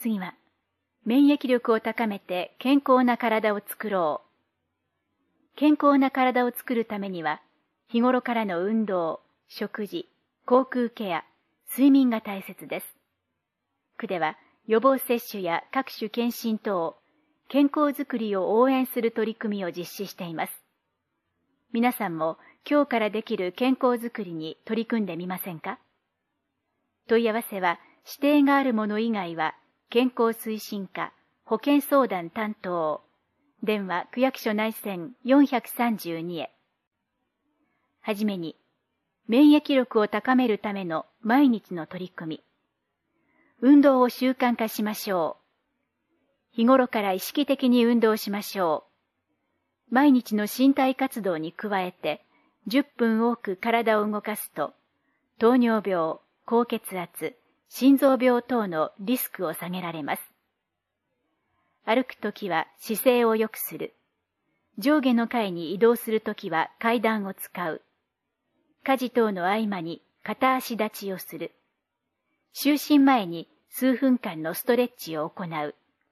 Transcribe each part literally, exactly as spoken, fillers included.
次は、免疫力を高めて健康な体を作ろう。健康な体を作るためには、日頃からの運動、食事、口腔ケア、睡眠が大切です。区では、予防接種や各種検診等、健康づくりを応援する取り組みを実施しています。皆さんも今日からできる健康づくりに取り組んでみませんか？問い合わせは、指定があるもの以外は、健康推進課、保健相談担当、電話区役所内線よんひゃくさんじゅうにへ。はじめに、免疫力を高めるための毎日の取り組み。運動を習慣化しましょう。日頃から意識的に運動しましょう。毎日の身体活動に加えて、じゅっぷん多く体を動かすと、糖尿病、高血圧、心臓病等のリスクを下げられます。歩くときは姿勢を良くする。上下の階に移動するときは階段を使う。家事等の合間に片足立ちをする。就寝前に数分間のストレッチを行う。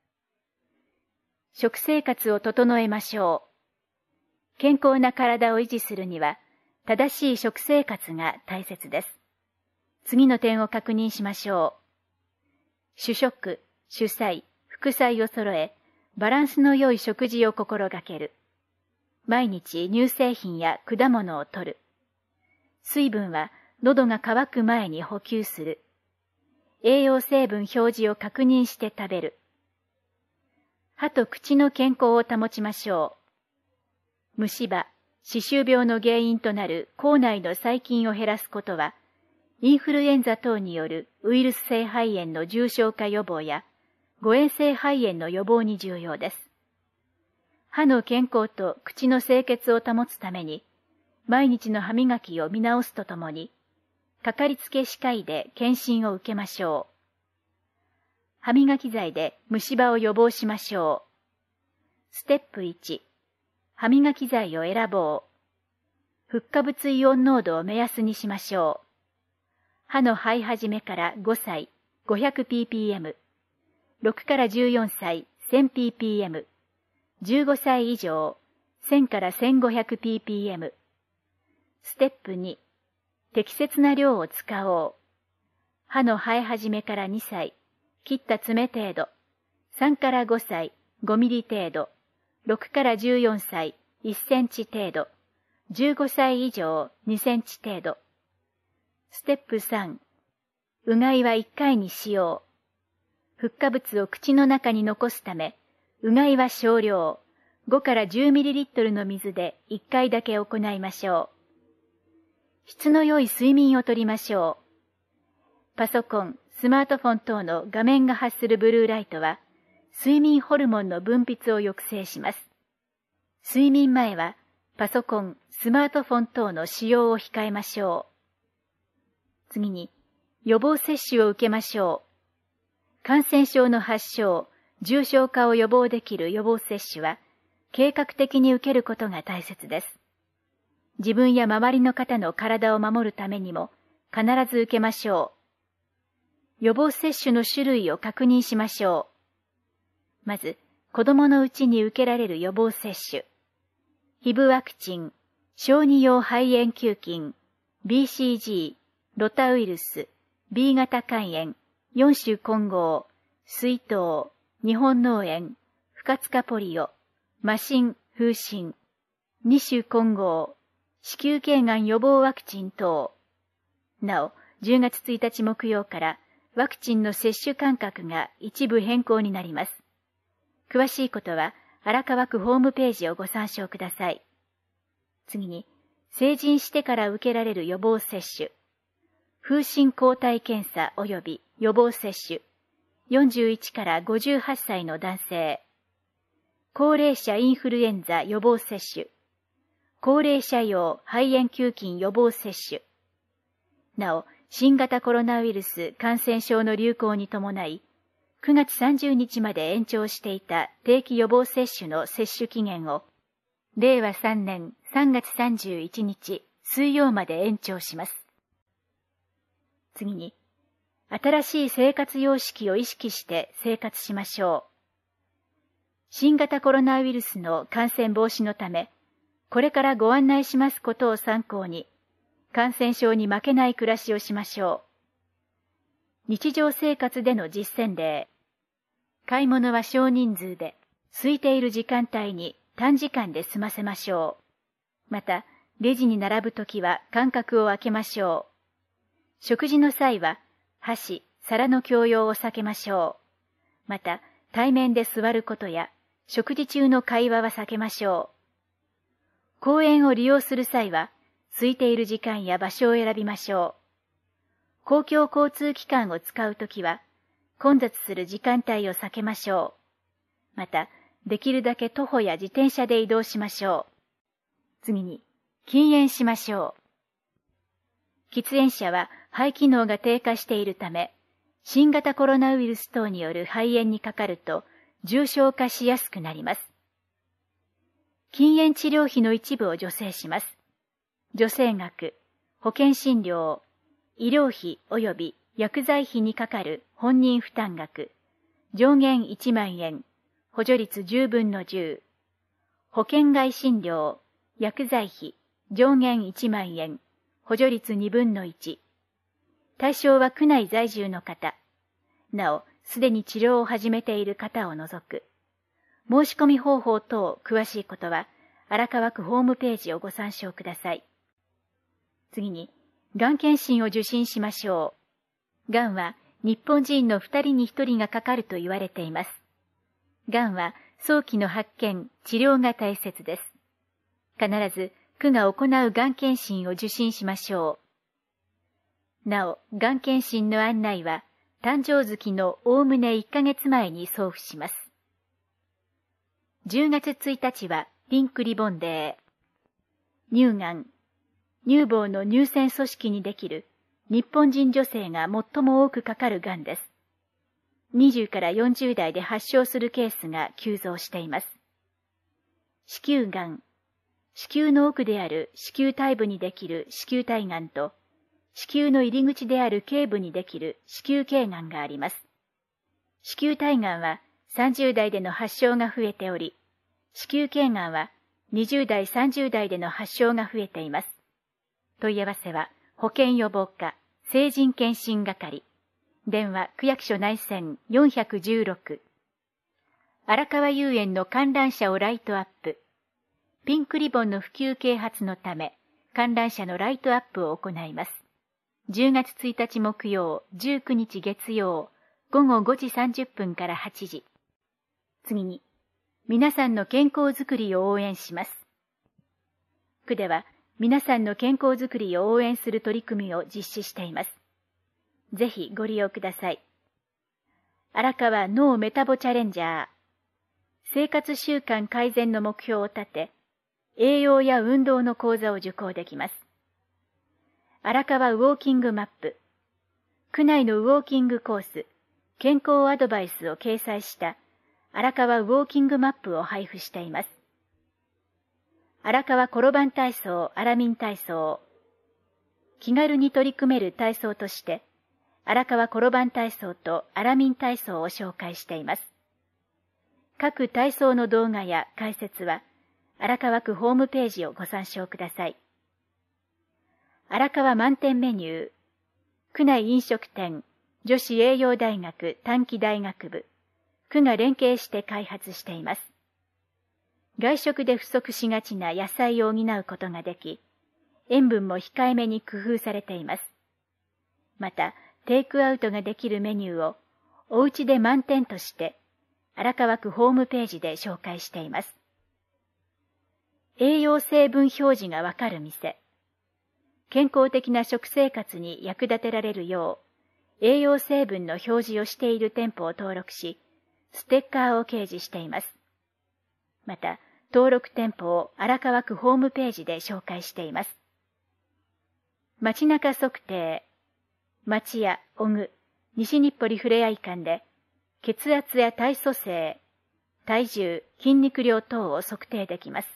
食生活を整えましょう。健康な体を維持するには、正しい食生活が大切です。次の点を確認しましょう。主食、主菜、副菜を揃え、バランスの良い食事を心がける。毎日乳製品や果物を摂る。水分は喉が渇く前に補給する。栄養成分表示を確認して食べる。歯と口の健康を保ちましょう。虫歯、歯周病の原因となる口内の細菌を減らすことは、インフルエンザ等によるウイルス性肺炎の重症化予防や、誤嚥性肺炎の予防に重要です。歯の健康と口の清潔を保つために、毎日の歯磨きを見直すとともに、かかりつけ歯科医で検診を受けましょう。歯磨き剤で虫歯を予防しましょう。ステップいち、歯磨き剤を選ぼう。フッ化物イオン濃度を目安にしましょう。歯の生え始めからごさい、ごひゃくピーピーエム、ろくからじゅうよんさい、せんピーピーエム、じゅうごさい以上、せんからせんごひゃくピーピーエム。ステップに、適切な量を使おう。歯の生え始めからにさい、切った爪程度、さんからごさい、ごミリ程度、ろくからじゅうよんさい、いっセンチ程度、じゅうごさい以上、にセンチ程度。ステップさん、うがいはいっかいにしよう。フッ化物を口の中に残すため、うがいは少量、ごからじゅうミリリットルの水でいっかいだけ行いましょう。質の良い睡眠をとりましょう。パソコン、スマートフォン等の画面が発するブルーライトは、睡眠ホルモンの分泌を抑制します。睡眠前は、パソコン、スマートフォン等の使用を控えましょう。次に、予防接種を受けましょう。感染症の発症、重症化を予防できる予防接種は、計画的に受けることが大切です。自分や周りの方の体を守るためにも、必ず受けましょう。予防接種の種類を確認しましょう。まず、子供のうちに受けられる予防接種。ヒブワクチン、小児用肺炎球菌、ビーシージー、ロタウイルス、ビー 型肝炎、よん種混合、水痘、日本脳炎、不活化ポリオ、麻疹、風疹、に種混合、子宮頸がん予防ワクチン等。なお、じゅうがつついたち木曜からワクチンの接種間隔が一部変更になります。詳しいことは荒川区ホームページをご参照ください。次に、成人してから受けられる予防接種。風疹抗体検査及び予防接種。よんじゅういちからごじゅうはっさいの男性。高齢者インフルエンザ予防接種。高齢者用肺炎球菌予防接種。なお、新型コロナウイルス感染症の流行に伴い、くがつさんじゅうにちまで延長していた定期予防接種の接種期限を、れいわさんねんさんがつさんじゅういちにち水曜まで延長します。次に、 新しい生活様式を意識して生活しましょう。新型コロナウイルスの感染防止のため、これからご案内しますことを参考に、感染症に負けない暮らしをしましょう。日常生活での実践例。買い物は少人数で、空いている時間帯に短時間で済ませましょう。また、レジに並ぶときは間隔を空けましょう。食事の際は、箸、皿の共用を避けましょう。また、対面で座ることや、食事中の会話は避けましょう。公園を利用する際は、空いている時間や場所を選びましょう。公共交通機関を使うときは、混雑する時間帯を避けましょう。また、できるだけ徒歩や自転車で移動しましょう。次に、禁煙しましょう。喫煙者は肺機能が低下しているため、新型コロナウイルス等による肺炎にかかると重症化しやすくなります。禁煙治療費の一部を助成します。助成額、保険診療、医療費及び薬剤費にかかる本人負担額、上限いちまんえん、補助率じゅうぶんのじゅう、保険外診療、薬剤費、上限いちまんえん、補助率にぶんのいち。対象は区内在住の方。なお、すでに治療を始めている方を除く。申し込み方法等詳しいことは、荒川区ホームページをご参照ください。次に、がん検診を受診しましょう。がんは日本人のふたりにひとりがかかると言われています。がんは早期の発見、治療が大切です。必ず区が行うがん検診を受診しましょう。なお、がん検診の案内は、誕生月のおおむねいっかげつまえに送付します。じゅうがつついたちはピンクリボンデー。乳がん。乳房の乳腺組織にできる日本人女性が最も多くかかるがんです。にじゅうからよんじゅうだいで発症するケースが急増しています。子宮がん。子宮の奥である子宮体部にできる子宮体がんと、子宮の入り口である頸部にできる子宮頸がんがあります。子宮体がんはさんじゅうだいでの発症が増えており、子宮頸がんはにじゅうだい、さんじゅうだいでの発症が増えています。問い合わせは保健予防課成人健診係。電話区役所内線よんひゃくじゅうろく。荒川遊園の観覧車をライトアップ。ピンクリボンの普及啓発のため、観覧車のライトアップを行います。じゅうがつついたち木曜、じゅうくにち月曜、ごごごじさんじゅっぷんからはちじ。次に、皆さんの健康づくりを応援します。区では、皆さんの健康づくりを応援する取り組みを実施しています。ぜひご利用ください。荒川脳メタボチャレンジャー。生活習慣改善の目標を立て、栄養や運動の講座を受講できます。荒川ウォーキングマップ。区内のウォーキングコース、健康アドバイスを掲載した荒川ウォーキングマップを配布しています。荒川転ばん体操、アラミン体操。気軽に取り組める体操として、荒川転ばん体操とアラミン体操を紹介しています。各体操の動画や解説は、荒川区ホームページをご参照ください。荒川満点メニュー。区内飲食店、女子栄養大学短期大学部、区が連携して開発しています。外食で不足しがちな野菜を補うことができ、塩分も控えめに工夫されています。また、テイクアウトができるメニューを、おうちで満点として、荒川区ホームページで紹介しています。栄養成分表示がわかる店。健康的な食生活に役立てられるよう、栄養成分の表示をしている店舗を登録し、ステッカーを掲示しています。また、登録店舗を荒川区ホームページで紹介しています。街中測定。町屋、小具、西日暮里ふれあい館で、血圧や体組成、体重、筋肉量等を測定できます。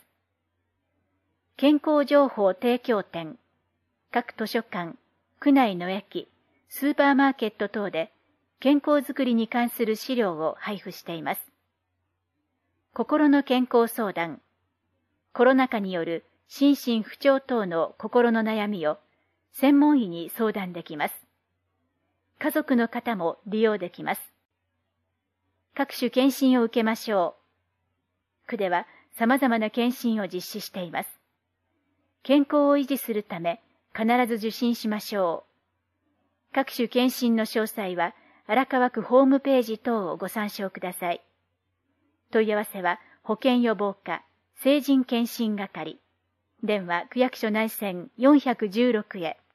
健康情報提供店。各図書館、区内の駅、 スーパーマーケット等で健康づくりに関する資料を配布しています。心の健康相談。コロナ禍による心身不調等の心の悩みを専門医に相談できます。家族の方も利用できます。各種検診を受けましょう。区では様々な検診を実施しています。健康を維持するため必ず受診しましょう。各種検診の詳細は荒川区ホームページ等をご参照ください。問い合わせは保健予防課成人検診係。電話区役所内線よんひゃくじゅうろくへ。